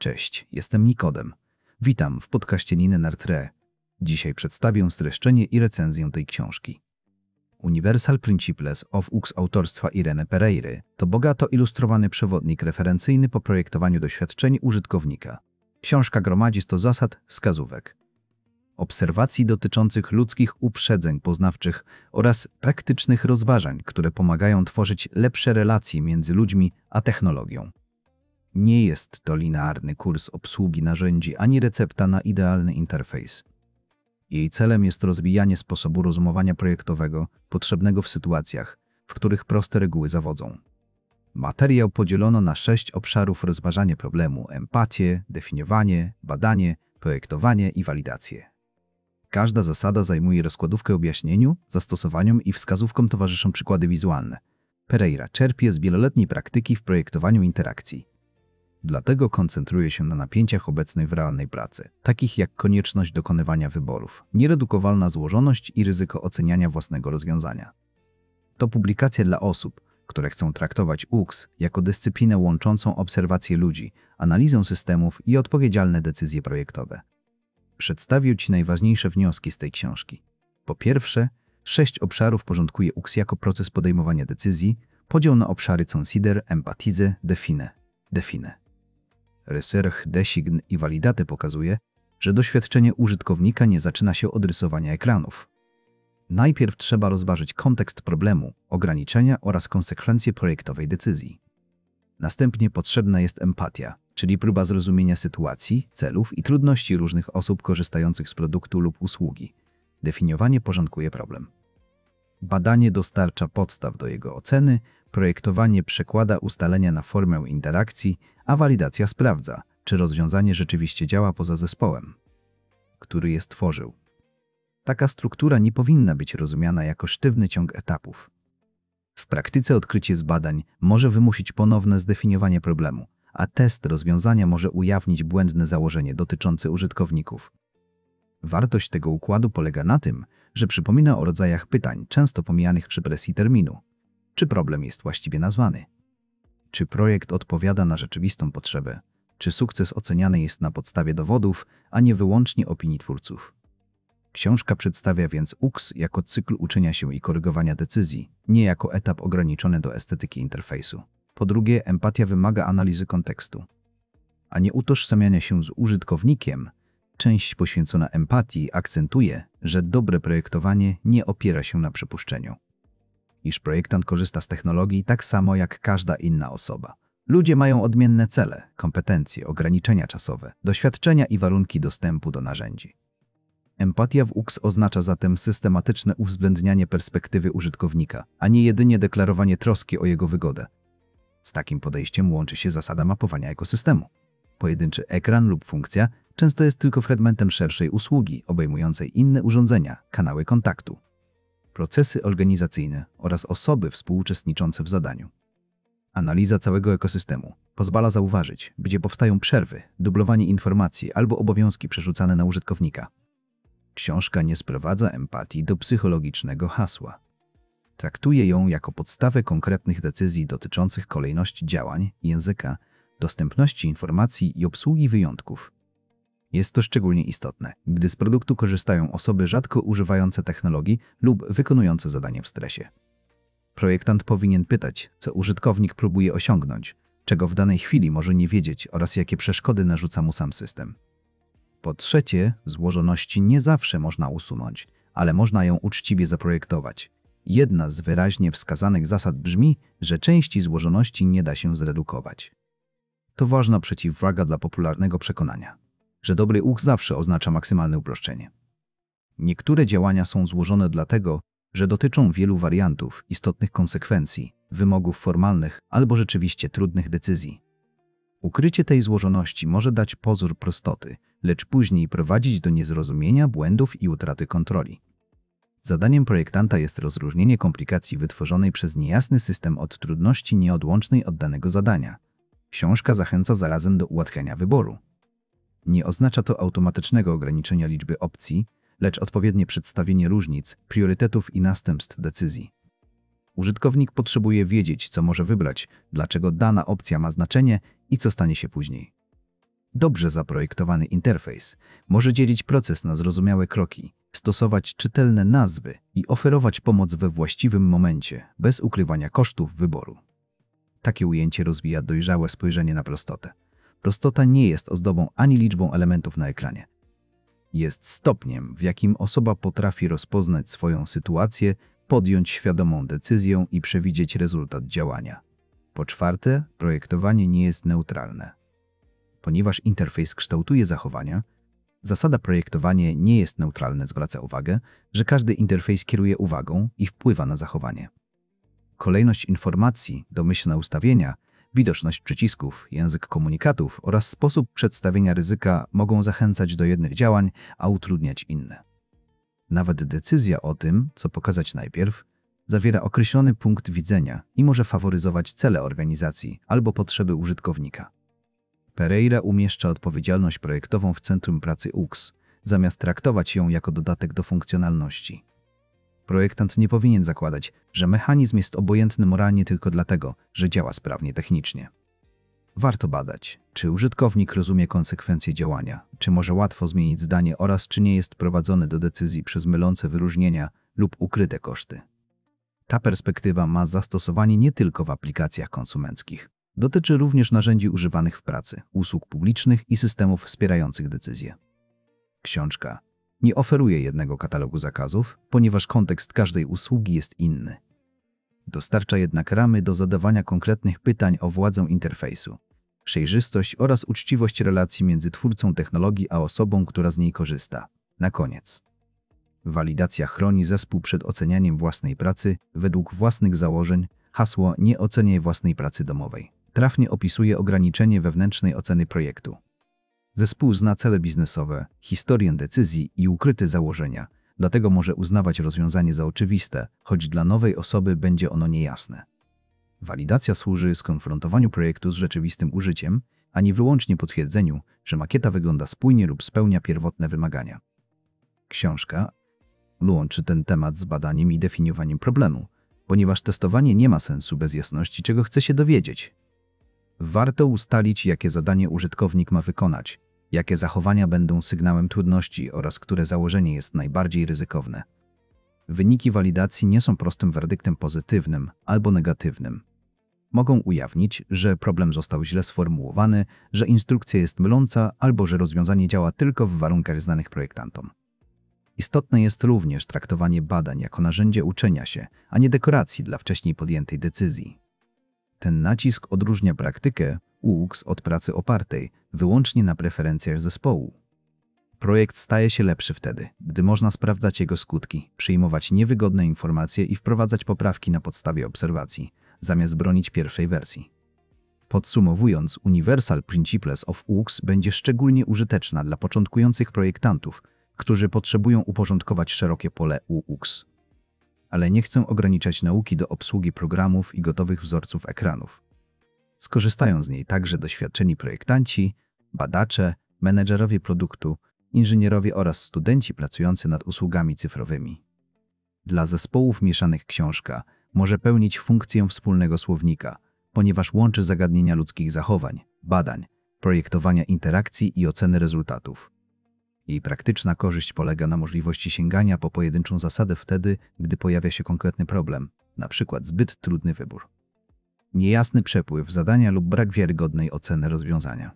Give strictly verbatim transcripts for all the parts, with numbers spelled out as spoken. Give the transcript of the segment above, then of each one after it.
Cześć, jestem Nikodem. Witam w podcaście Nine Nartre. Dzisiaj przedstawię streszczenie i recenzję tej książki. Universal Principles of U X autorstwa Irene Pereiry to bogato ilustrowany przewodnik referencyjny po projektowaniu doświadczeń użytkownika. Książka gromadzi sto zasad, wskazówek, obserwacji dotyczących ludzkich uprzedzeń poznawczych oraz praktycznych rozważań, które pomagają tworzyć lepsze relacje między ludźmi a technologią. Nie jest to linearny kurs obsługi narzędzi ani recepta na idealny interfejs. Jej celem jest rozwijanie sposobu rozumowania projektowego potrzebnego w sytuacjach, w których proste reguły zawodzą. Materiał podzielono na sześć obszarów: rozważanie problemu, empatię, definiowanie, badanie, projektowanie i walidację. Każda zasada zajmuje rozkładówkę objaśnieniu, zastosowaniom i wskazówkom towarzyszą przykłady wizualne. Pereira czerpie z wieloletniej praktyki w projektowaniu interakcji. Dlatego koncentruje się na napięciach obecnej w realnej pracy, takich jak konieczność dokonywania wyborów, nieredukowalna złożoność i ryzyko oceniania własnego rozwiązania. To publikacja dla osób, które chcą traktować U X jako dyscyplinę łączącą obserwację ludzi, analizę systemów i odpowiedzialne decyzje projektowe. Przedstawię Ci najważniejsze wnioski z tej książki. Po pierwsze, sześć obszarów porządkuje U X jako proces podejmowania decyzji, podział na obszary consider, empathize, define, define. Research, design i validate pokazuje, że doświadczenie użytkownika nie zaczyna się od rysowania ekranów. Najpierw trzeba rozważyć kontekst problemu, ograniczenia oraz konsekwencje projektowej decyzji. Następnie potrzebna jest empatia, czyli próba zrozumienia sytuacji, celów i trudności różnych osób korzystających z produktu lub usługi. Definiowanie porządkuje problem. Badanie dostarcza podstaw do jego oceny, projektowanie przekłada ustalenia na formę interakcji, a walidacja sprawdza, czy rozwiązanie rzeczywiście działa poza zespołem, który je stworzył. Taka struktura nie powinna być rozumiana jako sztywny ciąg etapów. W praktyce odkrycie z badań może wymusić ponowne zdefiniowanie problemu, a test rozwiązania może ujawnić błędne założenie dotyczące użytkowników. Wartość tego układu polega na tym, że przypomina o rodzajach pytań, często pomijanych przy presji terminu. Czy problem jest właściwie nazwany? Czy projekt odpowiada na rzeczywistą potrzebę? Czy sukces oceniany jest na podstawie dowodów, a nie wyłącznie opinii twórców? Książka przedstawia więc U X jako cykl uczenia się i korygowania decyzji, nie jako etap ograniczony do estetyki interfejsu. Po drugie, empatia wymaga analizy kontekstu, a nie utożsamiania się z użytkownikiem. Część poświęcona empatii akcentuje, że dobre projektowanie nie opiera się na przypuszczeniu, iż projektant korzysta z technologii tak samo jak każda inna osoba. Ludzie mają odmienne cele, kompetencje, ograniczenia czasowe, doświadczenia i warunki dostępu do narzędzi. Empatia w U X oznacza zatem systematyczne uwzględnianie perspektywy użytkownika, a nie jedynie deklarowanie troski o jego wygodę. Z takim podejściem łączy się zasada mapowania ekosystemu. Pojedynczy ekran lub funkcja często jest tylko fragmentem szerszej usługi, obejmującej inne urządzenia, kanały kontaktu, procesy organizacyjne oraz osoby współuczestniczące w zadaniu. Analiza całego ekosystemu pozwala zauważyć, gdzie powstają przerwy, dublowanie informacji albo obowiązki przerzucane na użytkownika. Książka nie sprowadza empatii do psychologicznego hasła. Traktuje ją jako podstawę konkretnych decyzji dotyczących kolejności działań, języka, dostępności informacji i obsługi wyjątków. Jest to szczególnie istotne, gdy z produktu korzystają osoby rzadko używające technologii lub wykonujące zadanie w stresie. Projektant powinien pytać, co użytkownik próbuje osiągnąć, czego w danej chwili może nie wiedzieć oraz jakie przeszkody narzuca mu sam system. Po trzecie, złożoności nie zawsze można usunąć, ale można ją uczciwie zaprojektować. Jedna z wyraźnie wskazanych zasad brzmi, że części złożoności nie da się zredukować. To ważna przeciwwaga dla popularnego przekonania, że dobry U X zawsze oznacza maksymalne uproszczenie. Niektóre działania są złożone dlatego, że dotyczą wielu wariantów, istotnych konsekwencji, wymogów formalnych albo rzeczywiście trudnych decyzji. Ukrycie tej złożoności może dać pozór prostoty, lecz później prowadzić do niezrozumienia, błędów i utraty kontroli. Zadaniem projektanta jest rozróżnienie komplikacji wytworzonej przez niejasny system od trudności nieodłącznej od danego zadania. Książka zachęca zarazem do ułatwiania wyboru. Nie oznacza to automatycznego ograniczenia liczby opcji, lecz odpowiednie przedstawienie różnic, priorytetów i następstw decyzji. Użytkownik potrzebuje wiedzieć, co może wybrać, dlaczego dana opcja ma znaczenie i co stanie się później. Dobrze zaprojektowany interfejs może dzielić proces na zrozumiałe kroki, stosować czytelne nazwy i oferować pomoc we właściwym momencie, bez ukrywania kosztów wyboru. Takie ujęcie rozwija dojrzałe spojrzenie na prostotę. Prostota nie jest ozdobą ani liczbą elementów na ekranie. Jest stopniem, w jakim osoba potrafi rozpoznać swoją sytuację, podjąć świadomą decyzję i przewidzieć rezultat działania. Po czwarte, projektowanie nie jest neutralne. Ponieważ interfejs kształtuje zachowania, zasada projektowania nie jest neutralna zwraca uwagę, że każdy interfejs kieruje uwagą i wpływa na zachowanie. Kolejność informacji, domyślne ustawienia, widoczność przycisków, język komunikatów oraz sposób przedstawienia ryzyka mogą zachęcać do jednych działań, a utrudniać inne. Nawet decyzja o tym, co pokazać najpierw, zawiera określony punkt widzenia i może faworyzować cele organizacji albo potrzeby użytkownika. Pereira umieszcza odpowiedzialność projektową w centrum pracy U X, zamiast traktować ją jako dodatek do funkcjonalności. Projektant nie powinien zakładać, że mechanizm jest obojętny moralnie tylko dlatego, że działa sprawnie technicznie. Warto badać, czy użytkownik rozumie konsekwencje działania, czy może łatwo zmienić zdanie oraz czy nie jest prowadzony do decyzji przez mylące wyróżnienia lub ukryte koszty. Ta perspektywa ma zastosowanie nie tylko w aplikacjach konsumenckich. Dotyczy również narzędzi używanych w pracy, usług publicznych i systemów wspierających decyzje. Książka nie oferuje jednego katalogu zakazów, ponieważ kontekst każdej usługi jest inny. Dostarcza jednak ramy do zadawania konkretnych pytań o władzę interfejsu, przejrzystość oraz uczciwość relacji między twórcą technologii a osobą, która z niej korzysta. Na koniec. Walidacja chroni zespół przed ocenianiem własnej pracy według własnych założeń. Hasło „Nie oceniaj własnej pracy domowej” trafnie opisuje ograniczenie wewnętrznej oceny projektu. Zespół zna cele biznesowe, historię decyzji i ukryte założenia, dlatego może uznawać rozwiązanie za oczywiste, choć dla nowej osoby będzie ono niejasne. Walidacja służy skonfrontowaniu projektu z rzeczywistym użyciem, a nie wyłącznie potwierdzeniu, że makieta wygląda spójnie lub spełnia pierwotne wymagania. Książka łączy ten temat z badaniem i definiowaniem problemu, ponieważ testowanie nie ma sensu bez jasności, czego chce się dowiedzieć. Warto ustalić, jakie zadanie użytkownik ma wykonać, jakie zachowania będą sygnałem trudności oraz które założenie jest najbardziej ryzykowne. Wyniki walidacji nie są prostym werdyktem pozytywnym albo negatywnym. Mogą ujawnić, że problem został źle sformułowany, że instrukcja jest myląca albo że rozwiązanie działa tylko w warunkach znanych projektantom. Istotne jest również traktowanie badań jako narzędzie uczenia się, a nie dekoracji dla wcześniej podjętej decyzji. Ten nacisk odróżnia praktykę U X od pracy opartej wyłącznie na preferencjach zespołu. Projekt staje się lepszy wtedy, gdy można sprawdzać jego skutki, przyjmować niewygodne informacje i wprowadzać poprawki na podstawie obserwacji, zamiast bronić pierwszej wersji. Podsumowując, Universal Principles of U X będzie szczególnie użyteczna dla początkujących projektantów, którzy potrzebują uporządkować szerokie pole U X. Ale nie chcę ograniczać nauki do obsługi programów i gotowych wzorców ekranów. Skorzystają z niej także doświadczeni projektanci, badacze, menedżerowie produktu, inżynierowie oraz studenci pracujący nad usługami cyfrowymi. Dla zespołów mieszanych książka może pełnić funkcję wspólnego słownika, ponieważ łączy zagadnienia ludzkich zachowań, badań, projektowania interakcji i oceny rezultatów. Jej praktyczna korzyść polega na możliwości sięgania po pojedynczą zasadę wtedy, gdy pojawia się konkretny problem, np. zbyt trudny wybór, niejasny przepływ zadania lub brak wiarygodnej oceny rozwiązania.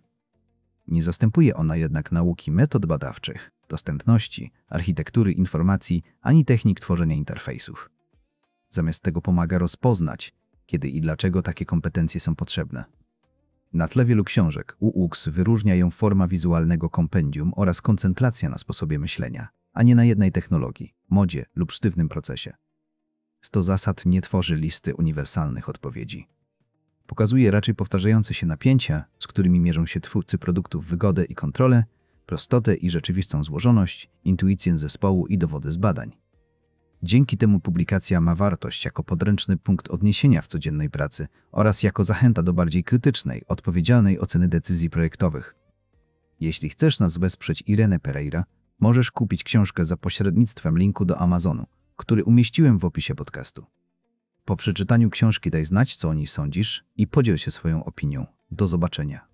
Nie zastępuje ona jednak nauki metod badawczych, dostępności, architektury informacji ani technik tworzenia interfejsów. Zamiast tego pomaga rozpoznać, kiedy i dlaczego takie kompetencje są potrzebne. Na tle wielu książek U X wyróżnia ją forma wizualnego kompendium oraz koncentracja na sposobie myślenia, a nie na jednej technologii, modzie lub sztywnym procesie. sto zasad nie tworzy listy uniwersalnych odpowiedzi. Pokazuje raczej powtarzające się napięcia, z którymi mierzą się twórcy produktów, wygodę i kontrolę, prostotę i rzeczywistą złożoność, intuicję zespołu i dowody z badań. Dzięki temu publikacja ma wartość jako podręczny punkt odniesienia w codziennej pracy oraz jako zachęta do bardziej krytycznej, odpowiedzialnej oceny decyzji projektowych. Jeśli chcesz nas wesprzeć Irenę Pereira, możesz kupić książkę za pośrednictwem linku do Amazonu, który umieściłem w opisie podcastu. Po przeczytaniu książki daj znać, co o niej sądzisz i podziel się swoją opinią. Do zobaczenia.